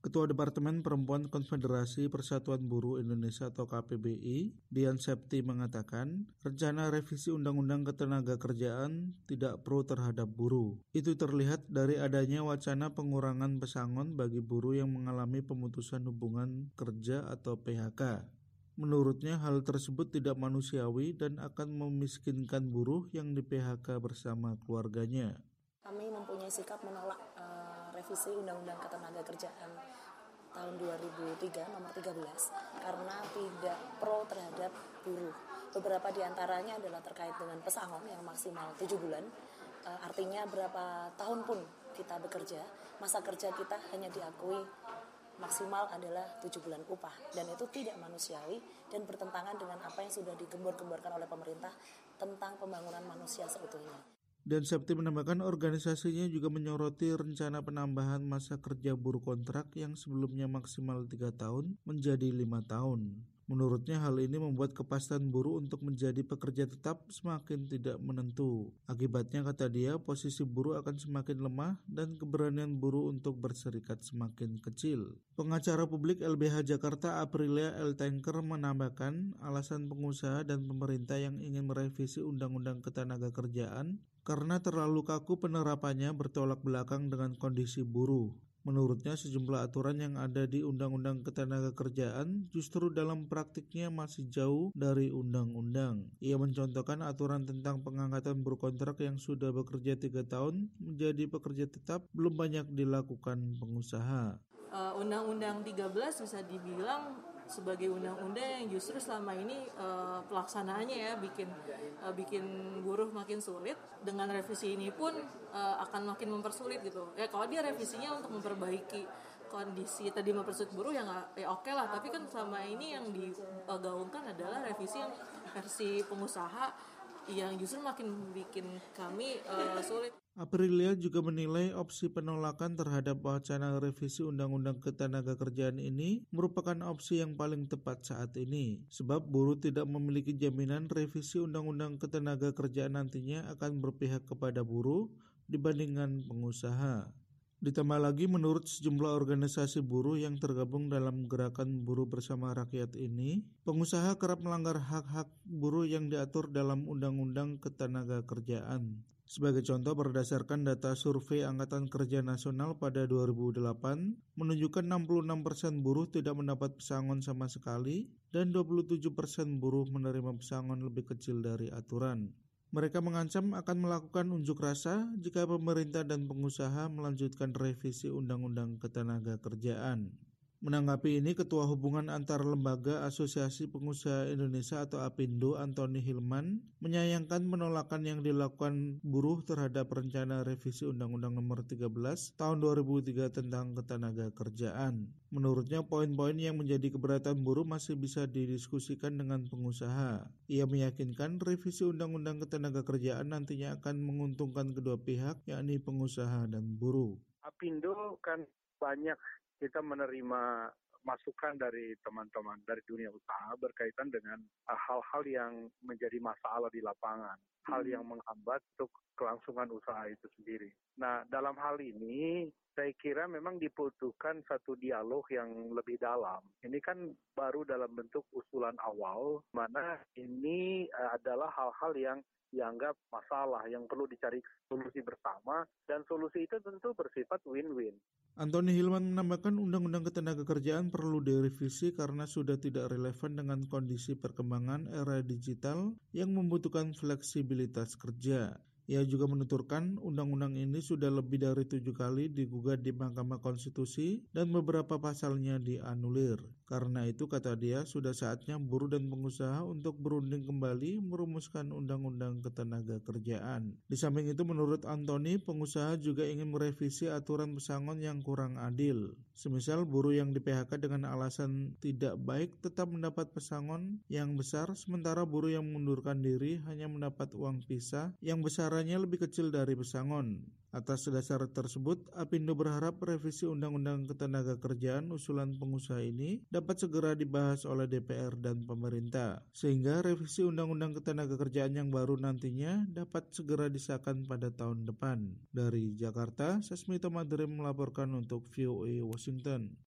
Ketua Departemen Perempuan Konfederasi Persatuan Buruh Indonesia atau KPBI, Dian Septi mengatakan, rencana revisi Undang-Undang Ketenagakerjaan tidak pro terhadap buruh. Itu terlihat dari adanya wacana pengurangan pesangon bagi buruh yang mengalami pemutusan hubungan kerja atau PHK. Menurutnya hal tersebut tidak manusiawi dan akan memiskinkan buruh yang di PHK bersama keluarganya. Kami mempunyai sikap menolak revisi Undang-Undang Ketenagakerjaan tahun 2003 nomor 13 karena tidak pro terhadap buruh. Beberapa di antaranya adalah terkait dengan pesangon yang maksimal 7 bulan. Artinya berapa tahun pun kita bekerja, masa kerja kita hanya diakui maksimal adalah 7 bulan upah, dan itu tidak manusiawi dan bertentangan dengan apa yang sudah digembor-gemborkan oleh pemerintah tentang pembangunan manusia seutuhnya. Dan Septi menambahkan organisasinya juga menyoroti rencana penambahan masa kerja buruh kontrak yang sebelumnya maksimal 3 tahun menjadi 5 tahun. Menurutnya hal ini membuat kepastian buruh untuk menjadi pekerja tetap semakin tidak menentu. Akibatnya, kata dia, posisi buruh akan semakin lemah dan keberanian buruh untuk berserikat semakin kecil. Pengacara publik LBH Jakarta Aprilia L. Tanker menambahkan alasan pengusaha dan pemerintah yang ingin merevisi Undang-Undang Ketenagakerjaan karena terlalu kaku penerapannya bertolak belakang dengan kondisi buruh. Menurutnya sejumlah aturan yang ada di Undang-Undang Ketenagakerjaan justru dalam praktiknya masih jauh dari undang-undang. Ia mencontohkan aturan tentang pengangkatan buruh kontrak yang sudah bekerja 3 tahun menjadi pekerja tetap belum banyak dilakukan pengusaha. Undang-Undang 13 bisa dibilang sebagai undang-undang yang justru selama ini pelaksanaannya ya bikin buruh makin sulit. Dengan revisi ini pun akan makin mempersulit gitu. Ya kalau dia revisinya untuk memperbaiki kondisi tadi mempersulit buruh ya oke lah. Tapi kan selama ini yang digaungkan adalah revisi yang versi pengusaha yang justru makin bikin kami sulit. Aprilia juga menilai opsi penolakan terhadap wacana revisi Undang-Undang Ketenagakerjaan ini merupakan opsi yang paling tepat saat ini, sebab buruh tidak memiliki jaminan revisi Undang-Undang Ketenagakerjaan nantinya akan berpihak kepada buruh dibandingkan pengusaha. Ditambah lagi, menurut sejumlah organisasi buruh yang tergabung dalam gerakan buruh bersama rakyat ini, pengusaha kerap melanggar hak-hak buruh yang diatur dalam Undang-Undang Ketenagakerjaan. Sebagai contoh, berdasarkan data survei Angkatan Kerja Nasional pada 2008, menunjukkan 66% buruh tidak mendapat pesangon sama sekali dan 27% buruh menerima pesangon lebih kecil dari aturan. Mereka mengancam akan melakukan unjuk rasa jika pemerintah dan pengusaha melanjutkan revisi Undang-Undang Ketenagakerjaan. Menanggapi ini, Ketua Hubungan Antar Lembaga Asosiasi Pengusaha Indonesia atau APindo, Antoni Hilman, menyayangkan penolakan yang dilakukan buruh terhadap rencana revisi Undang-Undang Nomor 13 Tahun 2003 tentang Ketenagakerjaan. Menurutnya, poin-poin yang menjadi keberatan buruh masih bisa didiskusikan dengan pengusaha. Ia meyakinkan revisi Undang-Undang Ketenagakerjaan nantinya akan menguntungkan kedua pihak, yakni pengusaha dan buruh. APindo kan banyak kita menerima masukan dari teman-teman dari dunia usaha berkaitan dengan hal-hal yang menjadi masalah di lapangan, hal yang menghambat untuk kelangsungan usaha itu sendiri. Nah, dalam hal ini saya kira memang dibutuhkan satu dialog yang lebih dalam. Ini kan baru dalam bentuk usulan awal, mana ini adalah hal-hal yang dianggap masalah yang perlu dicari solusi bersama, dan solusi itu tentu bersifat win-win. Antoni Hilman menambahkan Undang-Undang Ketenagakerjaan perlu direvisi karena sudah tidak relevan dengan kondisi perkembangan era digital yang membutuhkan fleksibilitas kerja. Ia juga menuturkan undang-undang ini sudah lebih dari 7 kali digugat di Mahkamah Konstitusi dan beberapa pasalnya dianulir. Karena itu, kata dia, sudah saatnya buruh dan pengusaha untuk berunding kembali merumuskan Undang-Undang Ketenagakerjaan. Di samping itu, menurut Antoni, pengusaha juga ingin merevisi aturan pesangon yang kurang adil. Semisal buruh yang di PHK dengan alasan tidak baik tetap mendapat pesangon yang besar, sementara buruh yang mengundurkan diri hanya mendapat uang pisah yang besar lebih kecil dari pesangon. Atas dasar tersebut, APindo berharap revisi Undang-Undang Ketenagakerjaan usulan pengusaha ini dapat segera dibahas oleh DPR dan pemerintah, sehingga revisi Undang-Undang Ketenagakerjaan yang baru nantinya dapat segera disahkan pada tahun depan. Dari Jakarta, Sasmito Madrim melaporkan untuk VOA Washington.